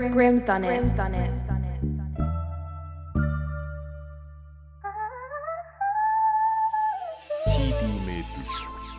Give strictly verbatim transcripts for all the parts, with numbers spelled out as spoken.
Grim's done it. Grim's done it. T D made this.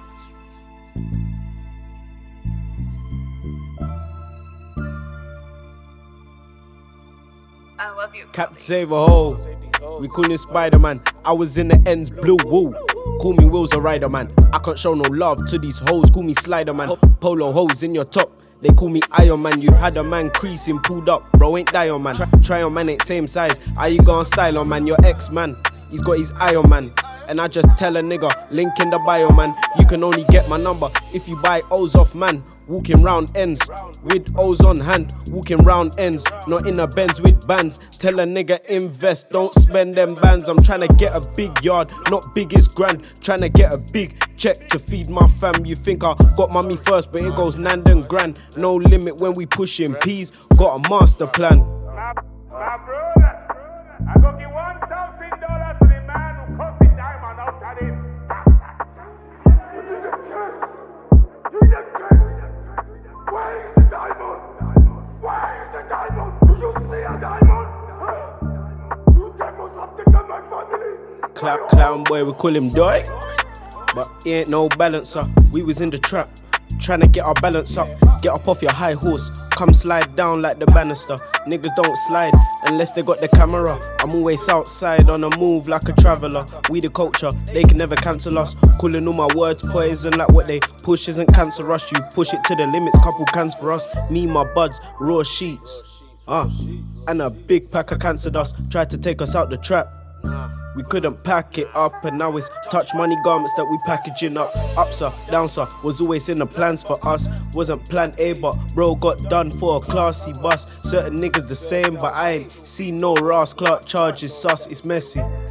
I love you. Captain Save a Hole. We call him Spider-Man. I was in the ends, blue woo. Call me Will's a rider, man. I can't show no love to these hoes. Call me Slider, man. Polo hoes in your top. They call me Iron Man. You had a man creasing, pulled up. Bro, ain't Dion, man. Try, try on, man, ain't same size. How you gonna style on, man? Your ex, man. He's got his Iron Man. And I just tell a nigga, link in the bio, man. You can only get my number if you buy O's off, man. Walking round ends with O's on hand. Walking round ends, not in a Benz with bands. Tell a nigga invest, don't spend them bands. I'm trying to get a big yard, not big is grand. Trying to get a big check to feed my fam. You think I got mommy first, but it goes nand and grand. No limit when we pushing peas. Got a master plan. My, my brother, I go give one thousand dollars to the man who cut the diamond out of him. You need a curse. You need a curse. Where is the diamond? Where is the diamond? Do you see a diamond? You them must have taken my family. Clown, clown boy, we call him Doy. But he ain't no balancer. We was in the trap, trying to get our balance up. Get up off your high horse, come slide down like the banister. Niggas don't slide unless they got the camera. I'm always outside on a move like a traveller. We the culture, they can never cancel us. Calling all my words poison like what they push isn't cancerous. You push it to the limits, couple cans for us. Me, my buds, raw sheets. Uh, and a big pack of cancer dust. Tried to take us out the trap. We couldn't pack it up, and now it's touch money garments that we packaging up. Up sir, down sir, was always in the plans for us. Wasn't plan A, but bro got done for a classy bus. Certain niggas the same, but I ain't seen no Ross Clark charges sus, it's messy.